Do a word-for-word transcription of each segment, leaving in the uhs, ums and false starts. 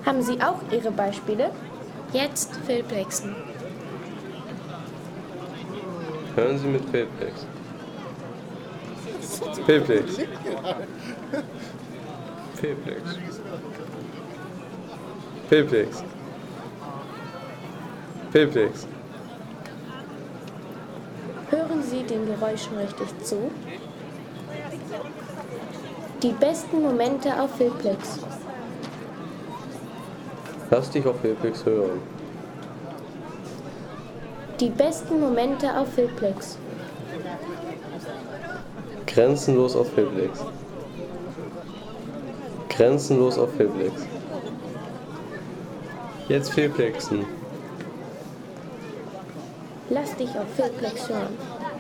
Haben Sie auch Ihre Beispiele? Jetzt Filplexen. Hören Sie mit Filplex. Filplex. Filplex. Filplex. Filplex. Hören Sie den Geräuschen richtig zu? Die besten Momente auf Filplex. Lass dich auf Filplex hören. Die besten Momente auf Filplex. Grenzenlos auf Filplex. Grenzenlos auf Filplex. Jetzt Filplexen. Lass dich auf Filplex hören.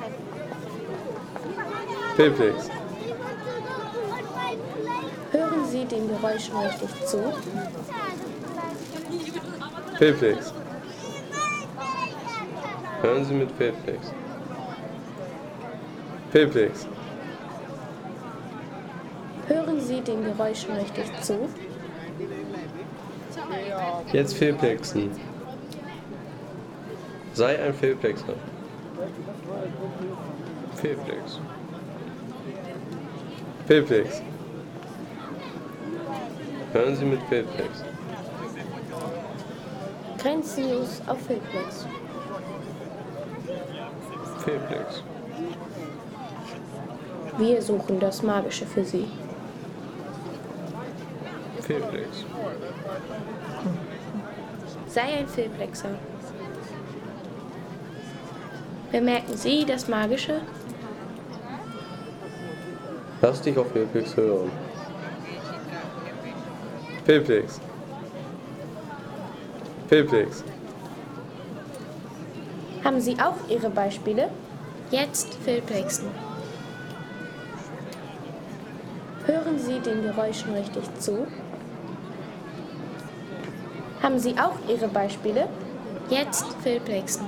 Filplex. Hören Sie den Geräuschen richtig zu? Filplex. Hören Sie mit Filplex. Filplex. Hören Sie den Geräuschen richtig zu? Jetzt Filplexen. Sei ein Filplexer. Filplex. Filplex. Hören Sie mit Filplex. Grenzenlos auf Filplex. Filplex. Wir suchen das Magische für Sie. Filplex. Sei ein Filplexer. Bemerken Sie das Magische? Lass dich auf Filplex hören. Filplex. Filplex. Haben Sie auch Ihre Beispiele? Jetzt Filplexen. Hören Sie den Geräuschen richtig zu? Haben Sie auch Ihre Beispiele? Jetzt Filplexen.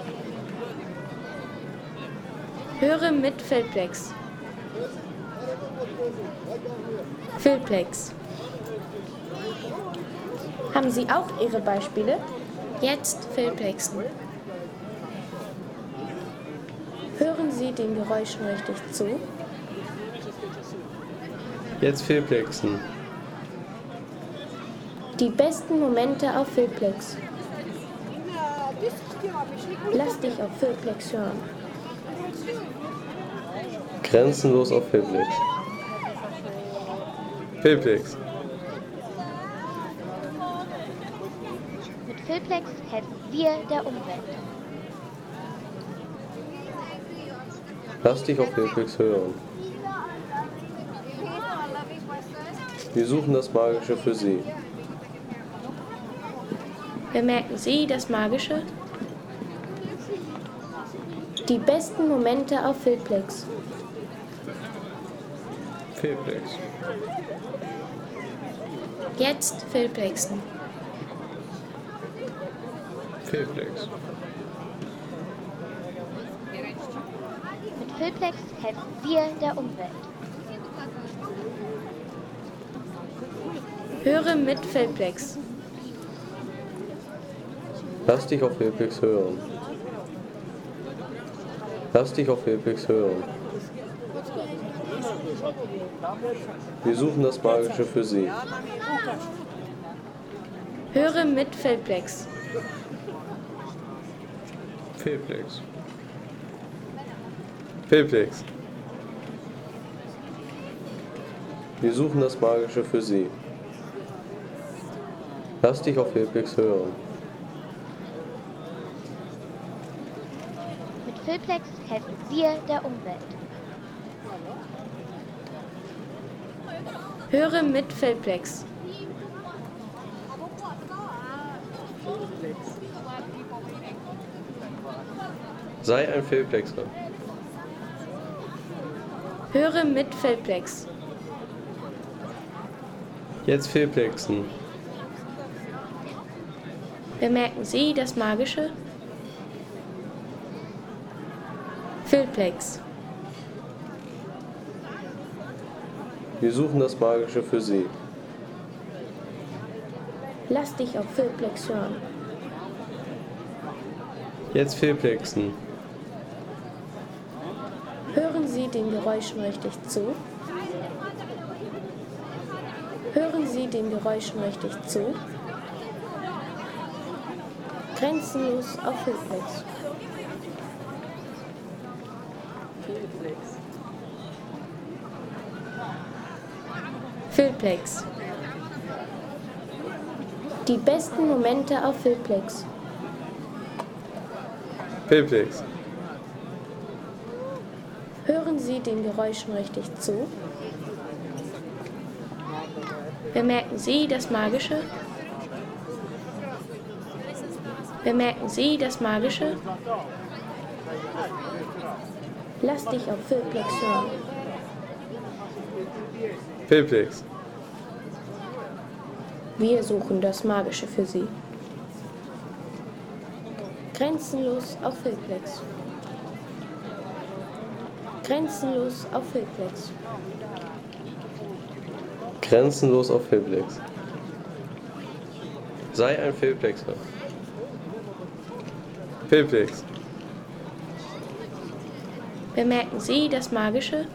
Höre mit Filplex. Filplex. Haben Sie auch Ihre Beispiele? Jetzt Filplexen. Hören Sie den Geräuschen richtig zu? Jetzt Filplexen. Die besten Momente auf Filplex. Lass dich auf Filplex hören. Grenzenlos auf Filplex. Filplex. Mit Filplex helfen wir der Umwelt. Lass dich auf Filplex hören. Wir suchen das Magische für Sie. Bemerken Sie das Magische? Die besten Momente auf Filplex. Filplex. Jetzt Filplexen. Filplex. Mit Filplex helfen wir der Umwelt. Höre mit Filplex. Lass dich auf Filplex hören. Lass dich auf Filplex hören. Wir suchen das Magische für Sie. Höre mit Filplex. Filplex. Filplex. Wir suchen das Magische für Sie. Lass dich auf Filplex hören. Mit Filplex helfen wir der Umwelt. Höre mit Filplex. Sei ein Filplexer. Höre mit Filplex. Jetzt Filplexen. Bemerken Sie das Magische? Filplex. Wir suchen das Magische für Sie. Lass dich auf Filplex hören. Jetzt Filplexen. Hören Sie den Geräuschen richtig zu. Hören Sie den Geräuschen richtig zu. Grenzenlos auf Filplex. Filplex. Die besten Momente auf Filplex. Filplex. Hören Sie den Geräuschen richtig zu. Bemerken Sie das Magische? Bemerken Sie das Magische? Lass dich auf Filplex hören. Filplex. Wir suchen das Magische für Sie. Grenzenlos auf Filplex. Grenzenlos auf Filplex. Grenzenlos auf Filplex. Sei ein Filplexer. Filplex. Bemerken Sie das Magische?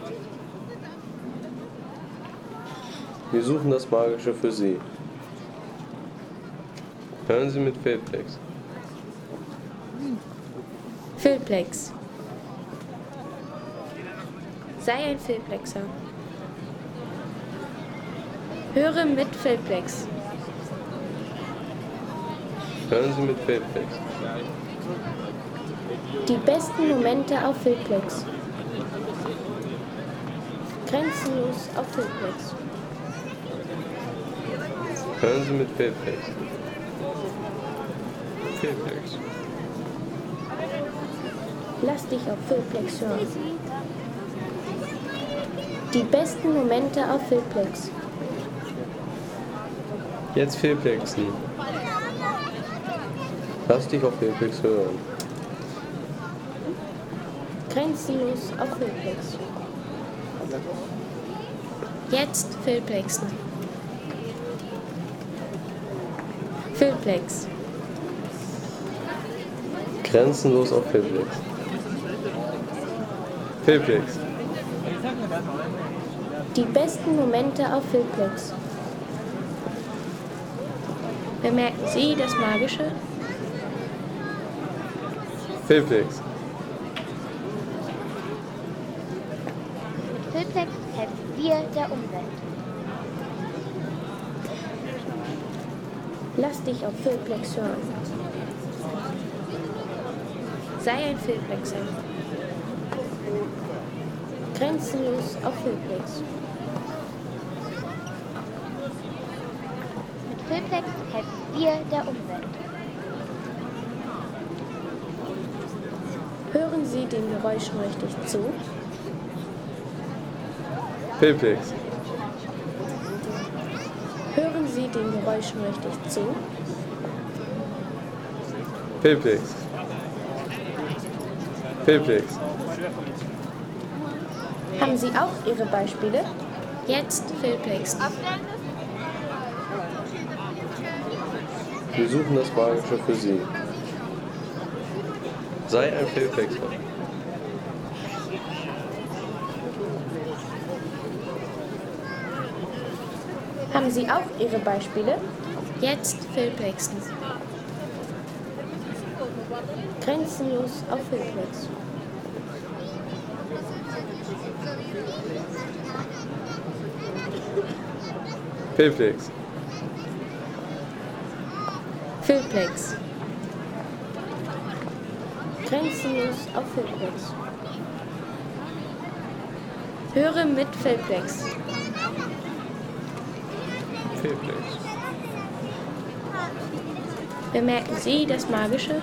Wir suchen das Magische für Sie. Hören Sie mit Filplex. Filplex. Sei ein Filplexer. Höre mit Filplex. Hören Sie mit Filplex. Die besten Momente auf Filplex. Grenzenlos auf Filplex. Hören Sie mit Filplex. Filplex. Lass dich auf Filplex hören. Die besten Momente auf Filplex. Jetzt Filplexen. Lass dich auf Filplex hören. Grenzenlos auf Filplex. Jetzt Filplexen. Filplex. Grenzenlos auf Filplex. Filplex. Die besten Momente auf Filplex. Bemerken Sie das Magische? Filplex. Mit Filplex helfen wir der Umwelt. Lass dich auf Filplex hören. Sei ein Filplexer. Grenzenlos auf Filplex. Mit Filplex helfen wir der Umwelt. Hören Sie den Geräuschen richtig zu. Filplex. Hören Sie den Geräuschen richtig zu. Filplex. Filplex. Haben Sie auch Ihre Beispiele? Jetzt Filplex. Wir suchen das Magische für Sie. Sei ein Filplexer. Haben Sie auch Ihre Beispiele? Jetzt Filplexen. Grenzenlos auf Filplex. Filplex. Filplex. Grenzenlos auf Filplex. Höre mit Filplex. Filplex. Bemerken Sie das Magische?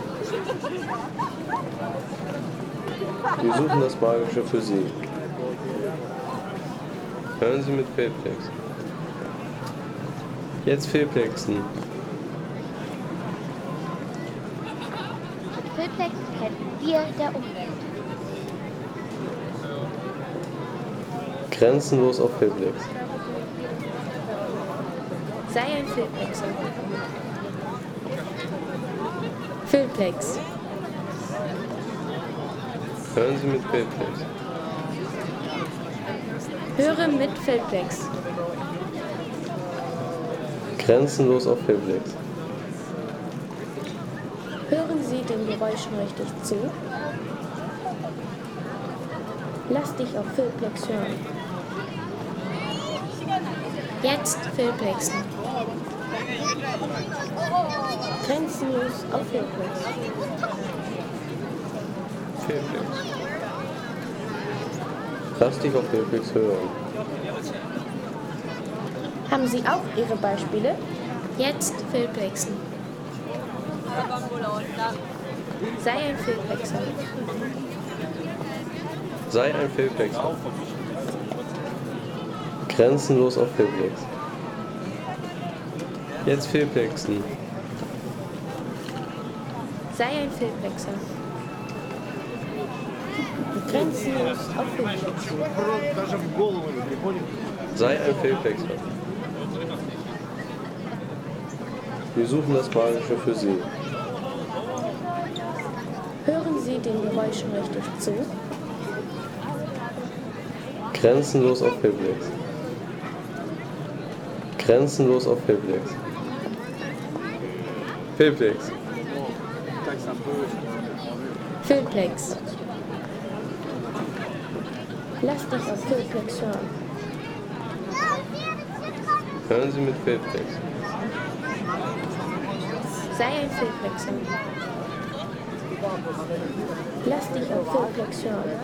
Wir suchen das Magische für Sie. Hören Sie mit Filplex. Jetzt Filplexen. Mit Filplex helfen wir der Umwelt. Grenzenlos auf Filplex. Sei ein Filplexer. Filplex. Hören Sie mit Filplex. Höre mit Filplex. Grenzenlos auf Filplex. Hören Sie den Geräuschen richtig zu. Lass dich auf Filplex hören. Jetzt Filplexen. Grenzenlos auf Filplex. Filplex. Lass dich auf Filplex hören. Haben Sie auch Ihre Beispiele? Jetzt Filplexen. Sei ein Filplexer. Sei ein Filplexer. Grenzenlos auf Filplex. Jetzt Filplexen. Sei ein Filplexer. Grenzenlos auf Filplex. Sei ein Filplexer. Wir suchen das Magische für Sie. Hören Sie den Geräuschen richtig zu. Grenzenlos auf Filplex. Grenzenlos auf Filplex. Filplex. Filplex. Lass dich auf Filplex hören. Hören Sie mit Filplex. Sei ein Filplexer. Lass dich auf Filplex hören.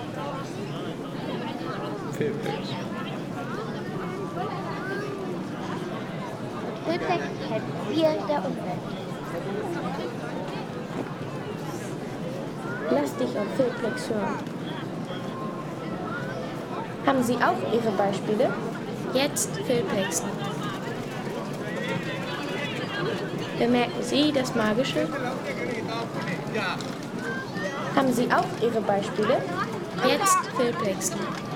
Filplex. Filplex helfen wir der Umwelt. Lass dich auf Filplex hören. Haben Sie auch Ihre Beispiele? Jetzt Filplexen. Bemerken Sie das Magische? Haben Sie auch Ihre Beispiele? Jetzt Filplexen.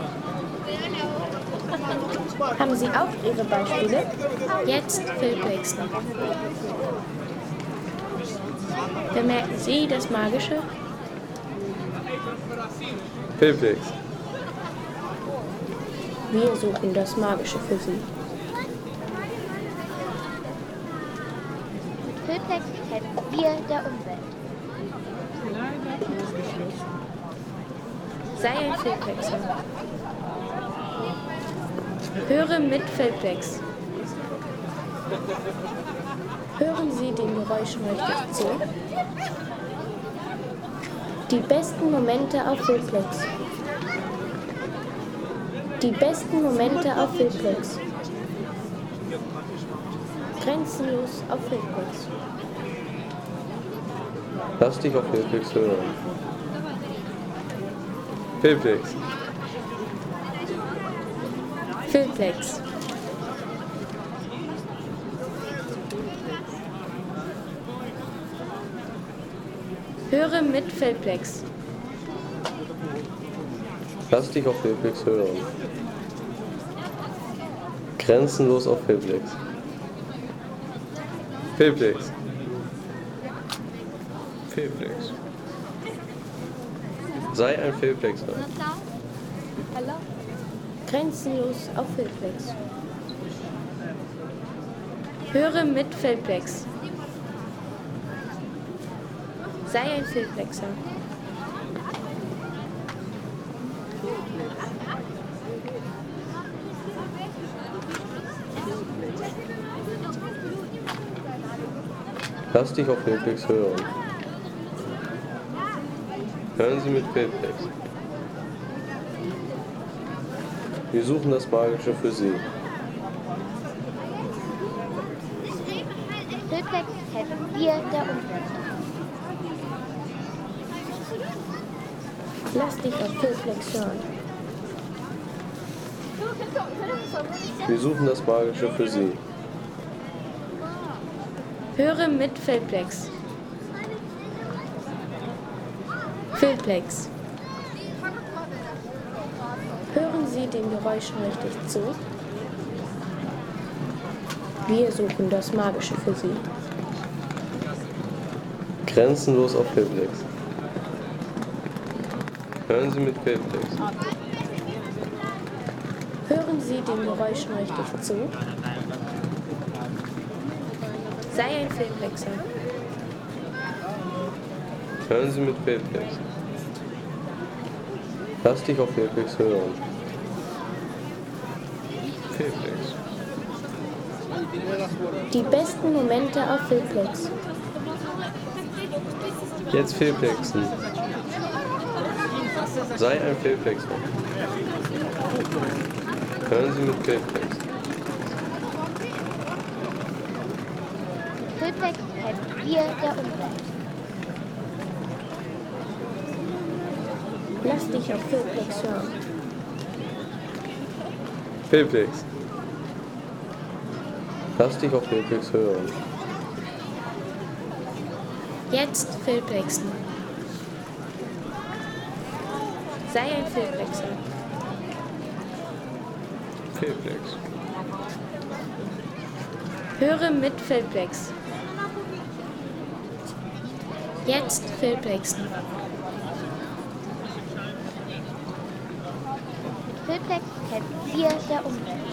Haben Sie auch Ihre Beispiele? Jetzt Filplexen. Bemerken Sie das Magische? Filplex. Wir suchen das Magische für Sie. Filplex helfen wir der Umwelt. Sei ein Filplexer. Höre mit Filplex. Hören Sie den Geräuschen richtig zu. Die besten Momente auf Filplex. Die besten Momente auf Filplex. Grenzenlos auf Filplex. Lass dich auf Filplex hören. Filplex. Filplex. Höre mit Filplex. Lass dich auf Filplex hören. Grenzenlos auf Filplex. Filplex. Filplex. Sei ein Filplexer. Grenzenlos auf Filplex. Höre mit Filplex. Sei ein Filplexer. Lass dich auf Filplex hören. Hören Sie mit Filplex. Wir suchen das Magische für Sie. Filplex helfen wir der Umwelt. Lass dich auf Filplex hören. Wir suchen das Magische für Sie. Höre mit Filplex. Filplex. Hören Sie den Geräuschen richtig zu. Wir suchen das Magische für Sie. Grenzenlos auf Filplex. Hören Sie mit Filplex. Hören Sie den Geräuschen richtig zu. Sei ein Filplexer. Hören Sie mit Filplex. Lass dich auf Filplex hören. Filplex. Die besten Momente auf Filplex. Jetzt Filplexen. Sei ein Filplexer. Hören Sie mit Filplex. Filplex helfen wir der Umwelt. Lass dich auf Filplex hören. Filplex. Lass dich auf Filplex hören. Jetzt Filplexen. Sei ein Filplexer. Filplex. Höre mit Filplex. Jetzt Filplexen. Filplex helfen wir der Umwelt.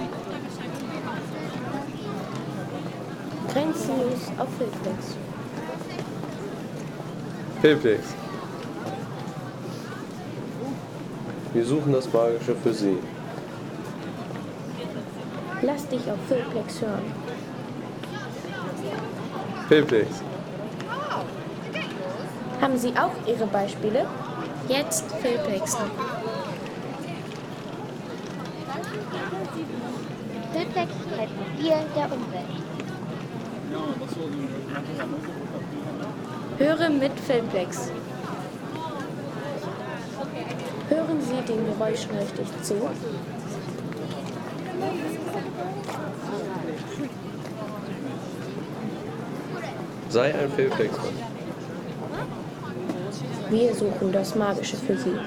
Grenzenlos auf Filplex. Filplex. Wir suchen das Magische für Sie. Lass dich auf Filplex hören. Filplex. Haben Sie auch Ihre Beispiele? Jetzt Filplexen. Filplex helfen wir der Umwelt. Höre mit Filplex. Hören Sie den Geräuschen richtig zu. Sei ein Filplexer. Wir suchen das Magische für Sie.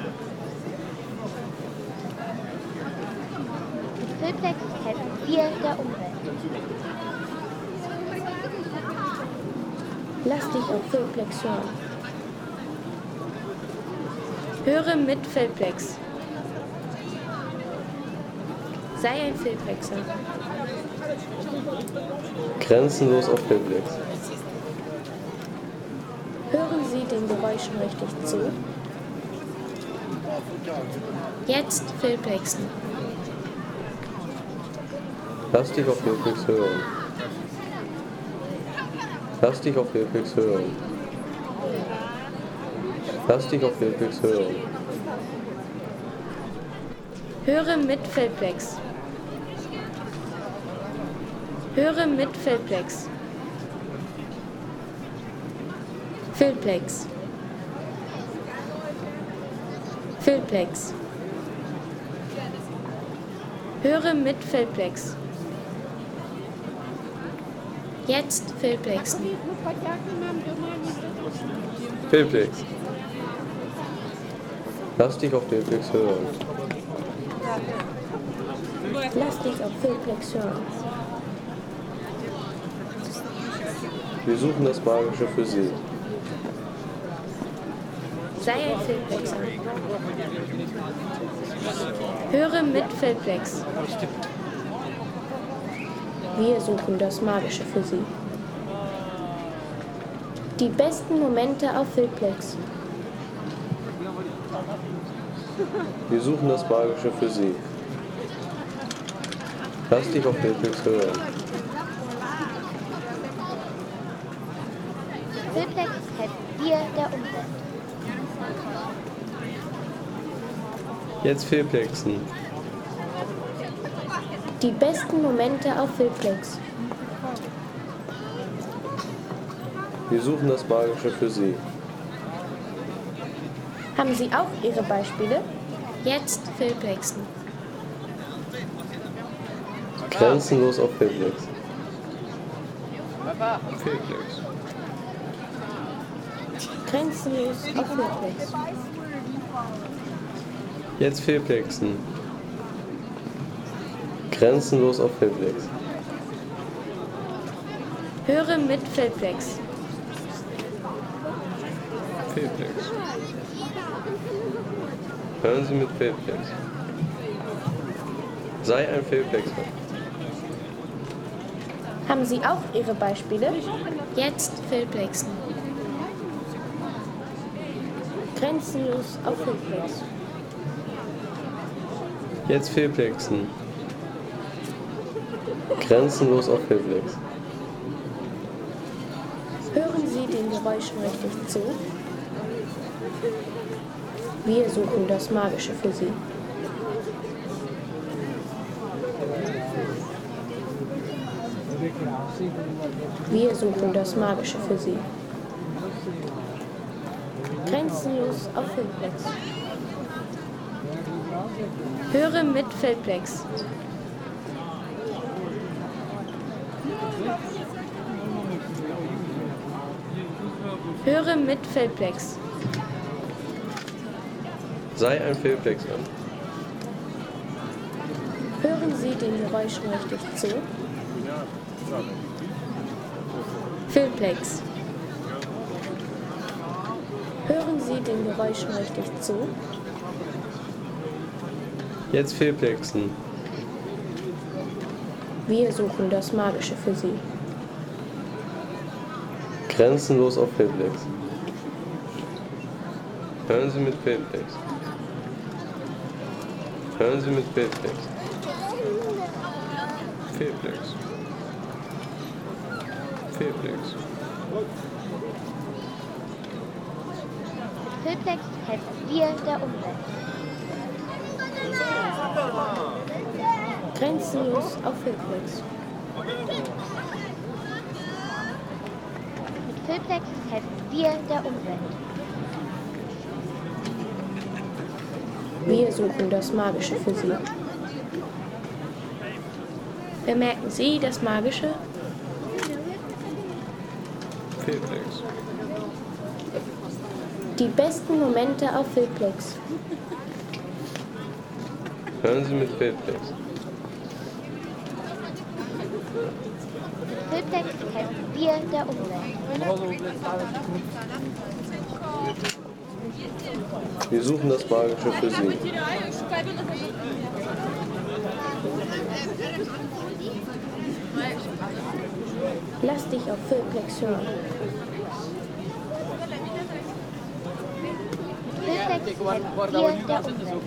Filplex helfen wir der Umwelt. Lass dich auf Filplex hören. Höre mit Filplex. Sei ein Filplexer. Grenzenlos auf Filplex. Hören Sie den Geräuschen richtig zu. Jetzt Filplexen. Lass dich auf Filplex hören. Lass dich auf Filplex hören. Lass dich auf Filplex hören. Höre mit Filplex. Höre mit Filplex. Filplex. Filplex. Höre mit Filplex. Jetzt Filplexen. Filplex. Lass dich auf Filplex hören. Lass dich auf Filplex hören. Wir suchen das Magische für Sie. Sei ein Filplexer. Höre mit Filplex. Wir suchen das Magische für Sie. Die besten Momente auf Filplex. Wir suchen das Magische für Sie. Lass dich auf Filplex hören. Filplex helfen wir der Umwelt. Jetzt Filplexen. Die besten Momente auf Filplex. Wir suchen das Magische für Sie. Haben Sie auch Ihre Beispiele? Jetzt Filplexen. Grenzenlos auf Filplex. Filplex. Grenzenlos auf Filplex. Jetzt Filplexen. Grenzenlos auf Filplex. Höre mit Filplex. Filplex. Hören Sie mit Filplex. Sei ein Filplexer. Haben Sie auch Ihre Beispiele? Jetzt Filplexen. Grenzenlos auf Filplex. Jetzt Filplexen. Grenzenlos auf Filplex. Hören Sie den Geräuschen richtig zu? Wir suchen das Magische für Sie. Wir suchen das Magische für Sie. Grenzenlos auf Filplex. Höre mit Filplex. Höre mit Filplex. Sei ein Filplexer. Hören Sie den Geräuschen richtig zu? Filplex. Hören Sie den Geräuschen richtig zu? Jetzt Filplexen. Wir suchen das Magische für Sie. Grenzenlos auf Filplex. Hören Sie mit Filplex. Hören Sie mit Filplex. Filplex. Filplex. Filplex helfen wir der Umwelt. Grenzenlos auf Filplex. Mit Filplex helfen wir der Umwelt. Wir suchen das Magische für Sie. Bemerken Sie das Magische? Filplex. Die besten Momente auf Filplex. Hören Sie mit Filplex. Filplex helfen wir der Umwelt. Wir suchen das Magische für Sie. Lass dich auf Filplex hören. Filplex helfen wir der Umwelt.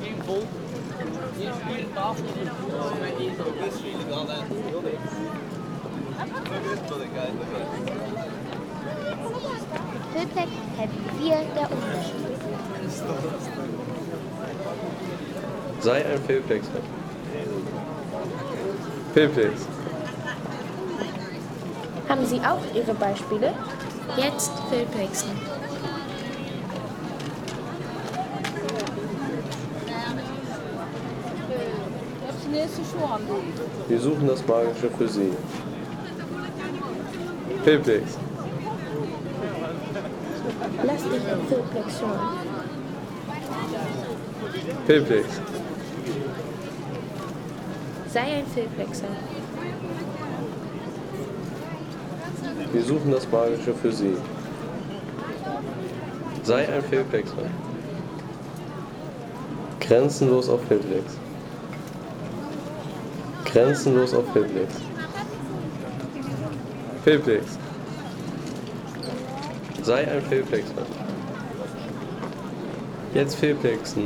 Filplex helfen wir der Umwelt. Sei ein Filplexer. Filplex. Haben Sie auch Ihre Beispiele? Jetzt Filplexen. Wir suchen das Magische für Sie. Filplex. Lass dich auf Filplex hören. Filplex. Sei ein Filplexer. Wir suchen das Magische für Sie. Sei ein Filplexer. Grenzenlos auf Filplex. Grenzenlos auf Filplex. Filplex. Sei ein Filplexer. Jetzt Filplexen.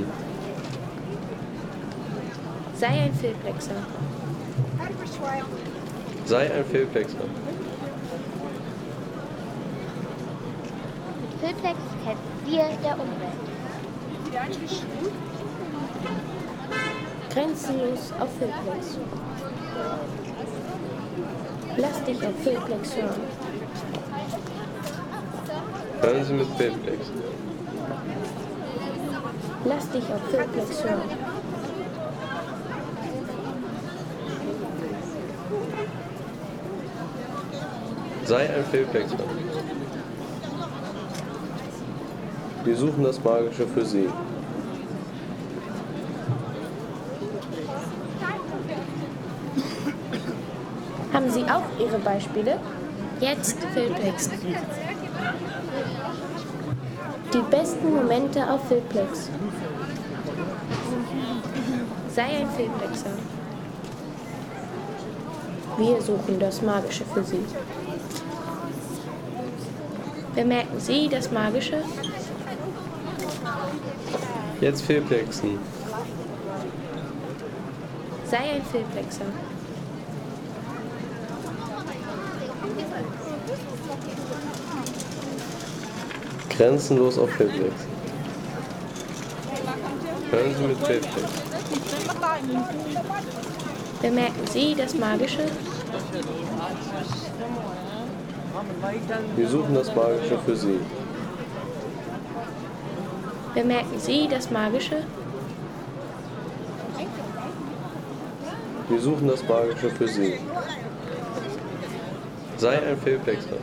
Sei ein Filplexer. Sei ein Filplexer. Mit Filplex helfen wir der Umwelt. Grenzenlos auf Filplex. Lass dich auf Filplex hören. Hören Sie mit Filplex. Lass dich auf Filplex hören. Sei ein Filplexer. Wir suchen das Magische für Sie. Haben Sie auch Ihre Beispiele? Jetzt Filmplexen. Die besten Momente auf Filmplex. Sei ein Filmplexer. Wir suchen das Magische für Sie. Bemerken Sie das Magische? Jetzt Filmplexen. Sei ein Filmplexer. Grenzenlos auf Filmplex. Hören Sie mit Filmplex. Bemerken Sie das Magische? Wir suchen das Magische für Sie. Bemerken Sie das Magische? Wir suchen das Magische für Sie. Sei ein Filmplexer.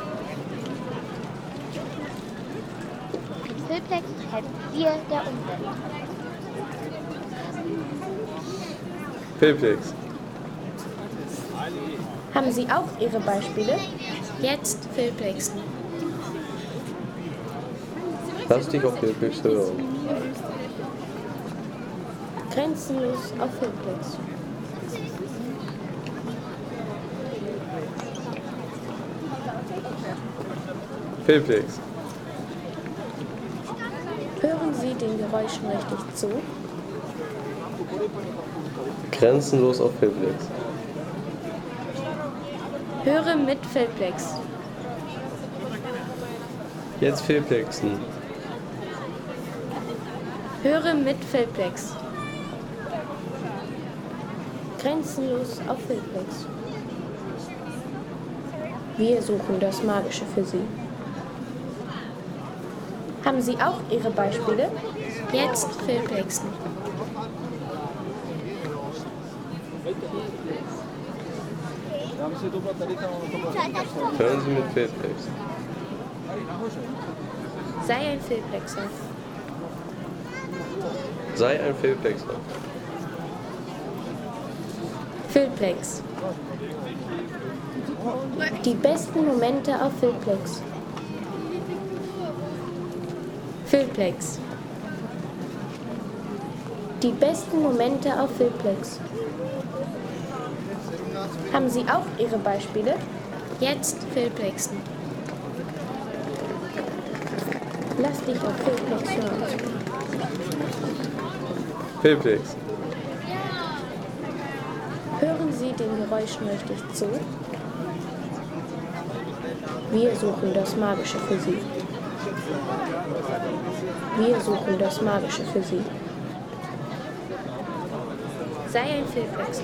Mit Filmplex helfen wir der Umwelt. Filmplex. Haben Sie auch Ihre Beispiele? Jetzt Filmplexen. Lass dich auf Filmplex hören. Grenzenlos auf Filmplex. Filmplex. Hören Sie den Geräuschen richtig zu? Grenzenlos auf Filmplex. Höre mit Filmplex. Jetzt Filmplexen. Höre mit Filmplex. Grenzenlos auf Filmplex. Wir suchen das Magische für Sie. Haben Sie auch Ihre Beispiele? Jetzt Filmplexen. Hören Sie mit Filmplex. Sei ein Filmplexer. Sei ein Filmplexer. Filmplex. Die besten Momente auf Filmplex. Filmplex. Die besten Momente auf Filmplex. Haben Sie auch Ihre Beispiele? Jetzt Filmplexen. Lass dich auf Filmplex hören. Filmplex. Hören Sie den Geräuschen richtig zu? Wir suchen das Magische für Sie. Wir suchen das Magische für Sie. Sei ein Filmplexer.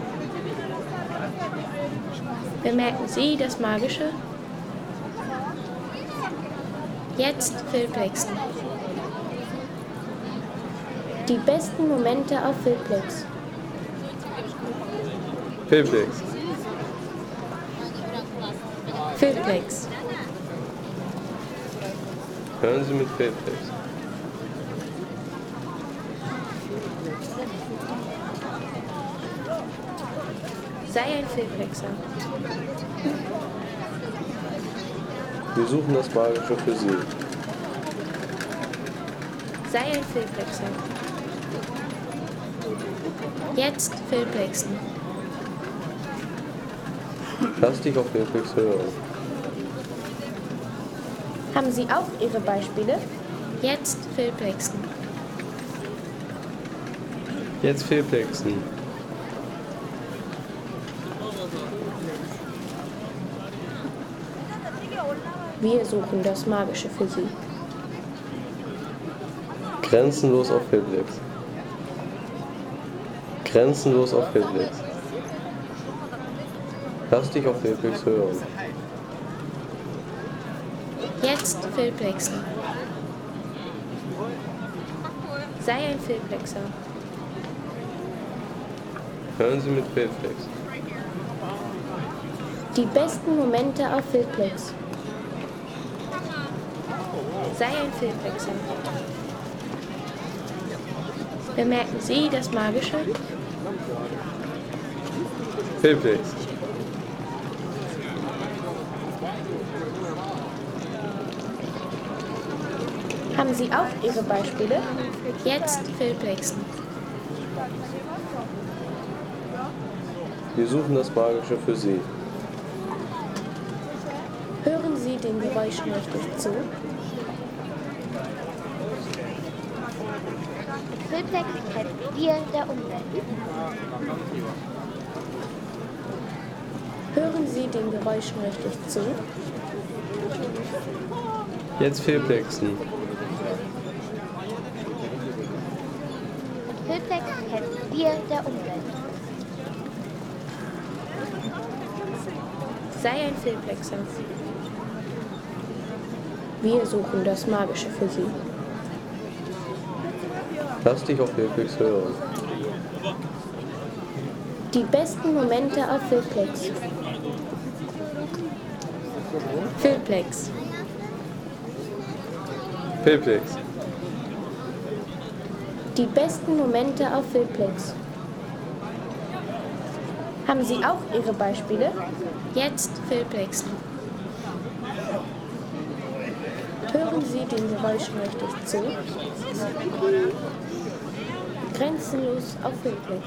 Bemerken Sie das Magische? Jetzt Filmplexen. Die besten Momente auf Filmplex. Filmplex. Filmplex. Hören Sie mit Filmplex. Sei ein Filmplexer. Wir suchen das Magische für Sie. Sei ein Filmplexer. Jetzt Filmplexen. Lass dich auf Filmplex hören. Haben Sie auch Ihre Beispiele? Jetzt Filmplexen. Jetzt Filmplexen. Wir suchen das Magische für Sie. Grenzenlos auf Filmplex. Grenzenlos auf Filmplex. Lass dich auf Filmplex hören. Jetzt Filmplexen. Sei ein Filmplexer. Hören Sie mit Filmplex. Die besten Momente auf Filmplex. Sei ein Filmplexer. Bemerken Sie das Magische? Filmplex. Haben Sie auch Ihre Beispiele? Jetzt Filplexen. Wir suchen das Magische für Sie. Hören Sie den Geräuschen richtig zu? Mit Filplex helfen wir der Umwelt. Hören Sie den Geräuschen richtig zu? Jetzt Filplexen. Mit Filplex helfen wir der Umwelt. Sei ein Filplexer. Wir suchen das Magische für Sie. Lass dich auf Filplex hören. Die besten Momente auf Filplex. Filplex. Filplex. Die besten Momente auf Filplex. Haben Sie auch Ihre Beispiele? Jetzt Filplexen. Hören Sie den Geräuschen richtig zu? Grenzenlos auf Filplex.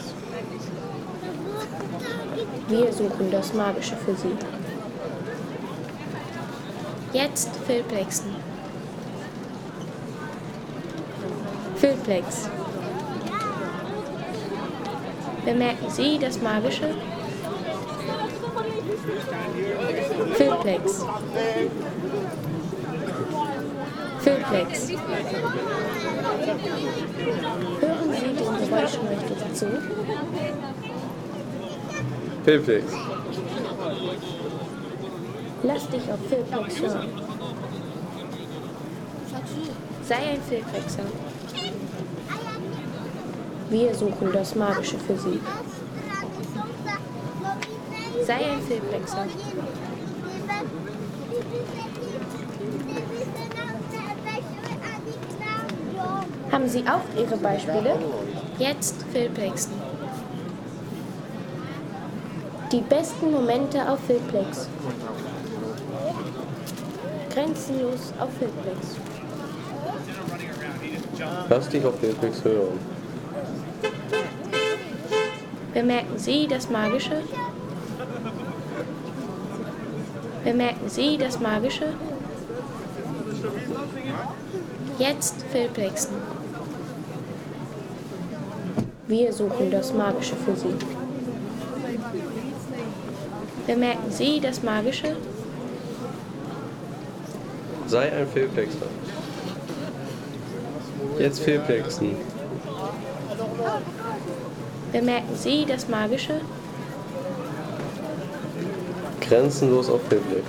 Wir suchen das Magische für Sie. Jetzt Filplexen. Filplex. Bemerken Sie das Magische? Filplex. Filplex. Hören Sie den Geräuschen richtig zu? Filplex. Lass dich auf Filplex hören. Sei ein Filplexer. Wir suchen das Magische für Sie. Sei ein Filplexer. Haben Sie auch Ihre Beispiele? Jetzt Filplexen. Die besten Momente auf Filplex. Grenzenlos auf Filplex. Lass dich auf Filplex hören. Bemerken Sie das Magische? Bemerken Sie das Magische? Jetzt Filplexen. Wir suchen das Magische für Sie. Bemerken Sie das Magische? Sei ein Filplexer. Jetzt Filplexen. Bemerken Sie das Magische? Grenzenlos auf Filplex.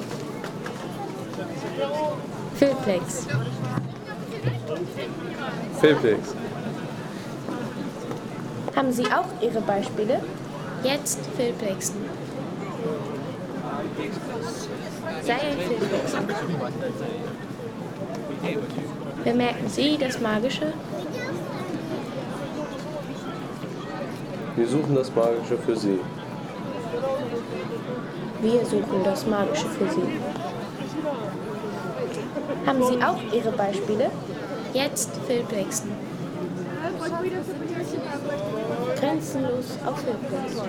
Filplex. Filplex. Haben Sie auch Ihre Beispiele? Jetzt Filplexen. Sei ein Filplexer. Bemerken Sie das Magische? Wir suchen das Magische für Sie. Wir suchen das Magische für Sie. Haben Sie auch Ihre Beispiele? Jetzt Filplexen. Grenzenlos auf Filplex.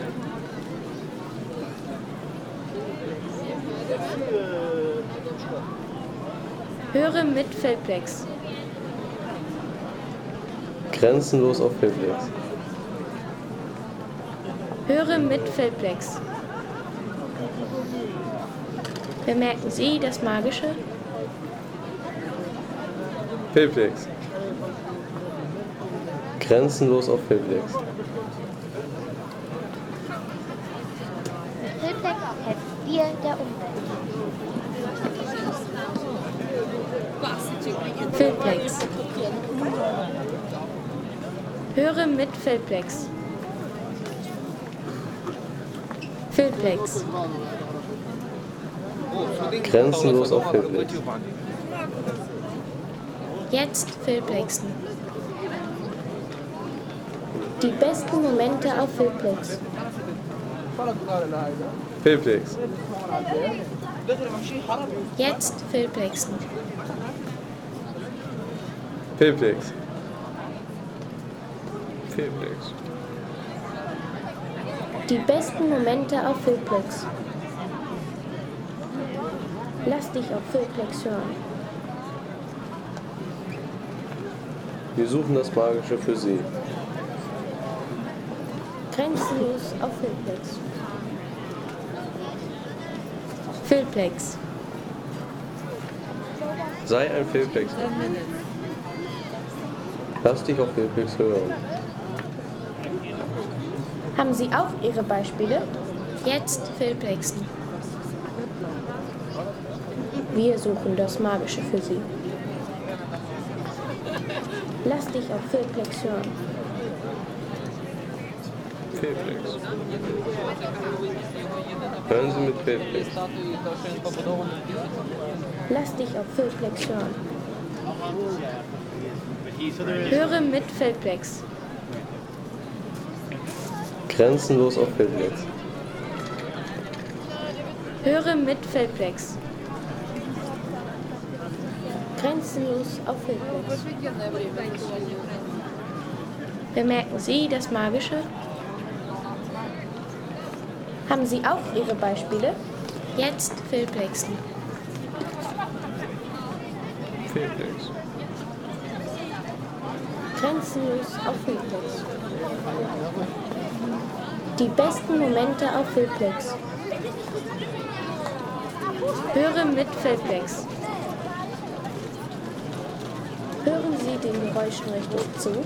Höre mit Filplex. Grenzenlos auf Filplex. Höre mit Filplex. Bemerken Sie das Magische? Filplex. Grenzenlos auf Filplex. Mit Filplex helfen wir der Umwelt. Filplex. Höre mit Filplex. Filplex. Grenzenlos auf Filplex. Jetzt Filplexen. Die besten Momente auf Filplex. Filplex. Jetzt Filplexen. Filplex. Filplex. Die besten Momente auf Filplex. Lass dich auf Filplex hören. Wir suchen das Magische für Sie. Grenzenlos auf Filplex. Filplex. Sei ein Filplex. Lass dich auf Filplex hören. Haben Sie auch Ihre Beispiele? Jetzt Filplexen. Wir suchen das Magische für Sie. Lass dich auf Filplex hören. Filplex. Hören Sie mit Filplex. Lass dich auf Filplex hören. Höre mit Filplex. Grenzenlos auf Filplex. Höre mit Filplex. Grenzenlos auf Filplex. Bemerken Sie das Magische? Haben Sie auch Ihre Beispiele? Jetzt Filplexen. Filplex. Grenzenlos auf Filplex. Die besten Momente auf Filplex. Höre mit Filplex. Hören Sie den Geräuschen richtig zu?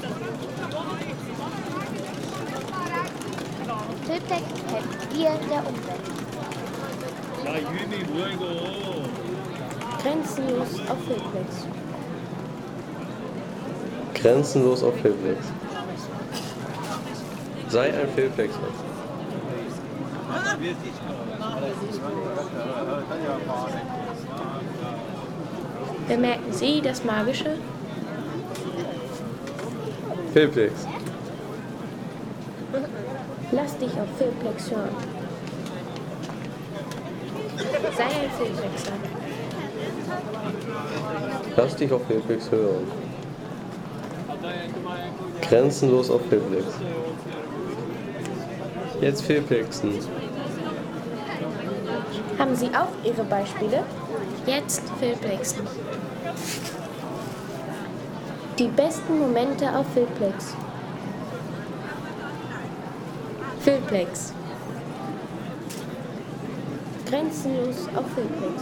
Filplex helfen wir der Umwelt. Grenzenlos auf Filplex. Grenzenlos auf Filplex. Sei ein Filplexer. Bemerken Sie das Magische? Filplex. Lass dich auf Filplex hören. Sei ein Filplexer. Lass dich auf Filplex hören. Grenzenlos auf Filplex. Jetzt Filplexen. Haben Sie auch Ihre Beispiele? Jetzt Filplexen. Die besten Momente auf Filplex. Filplex. Grenzenlos auf Filplex.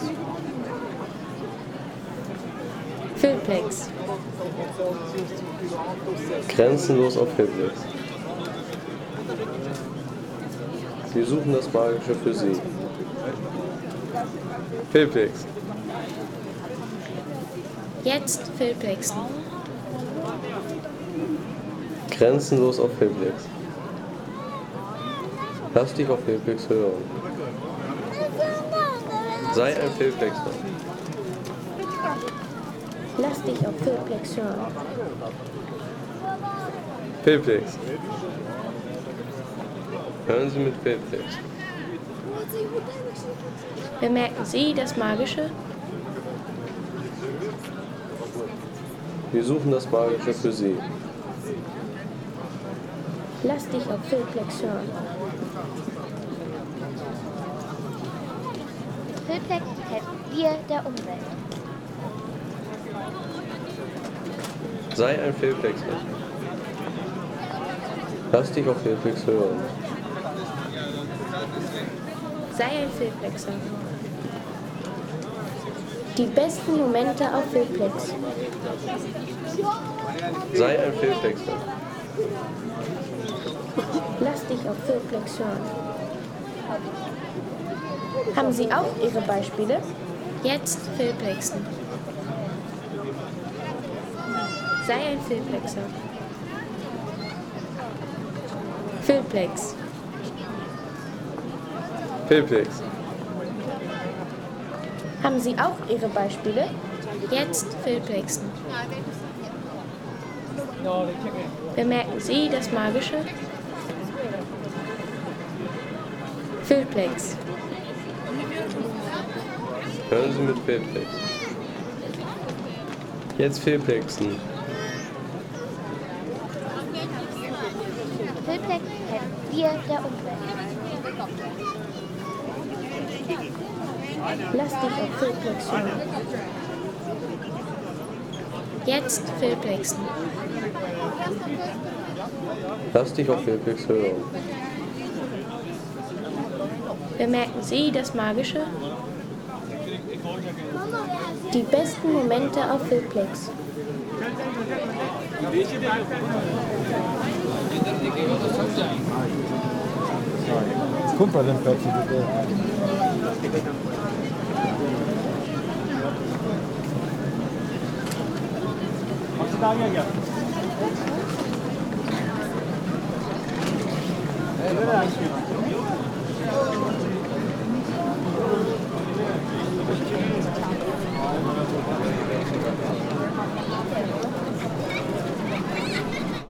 Filplex. Grenzenlos auf Filplex. Wir suchen das Magische für Sie. Filplex. Jetzt Filplexen. Grenzenlos auf Filplex. Lass dich auf Filplex hören. Sei ein Filplexer. Lass dich auf Filplex hören. Filplex. Hören Sie mit Filplex. Bemerken Sie das Magische? Wir suchen das Magische für Sie. Lass dich auf Filplex hören. Filplex helfen wir der Umwelt. Sei ein Filplexer. Lass dich auf Filplex hören. Sei ein Filplexer. Die besten Momente auf Filplex. Sei ein Filplexer. Lass dich auf Filplex hören. Haben Sie auch Ihre Beispiele? Jetzt Filplexen. Sei ein Filplexer. Filplex. Filplex. Haben Sie auch Ihre Beispiele? Jetzt Filplexen. Bemerken Sie das Magische? Filplex. Hören Sie mit Filplex. Jetzt Filplexen. Filplex helfen wir der Umwelt. Lass dich auf Filplex hören. Jetzt Filplexen. Lass dich auf Filplex hören. Bemerken Sie das Magische? Die besten Momente auf Filplex. Kumpel plötzlich bitte. Machst du da ja? Ja.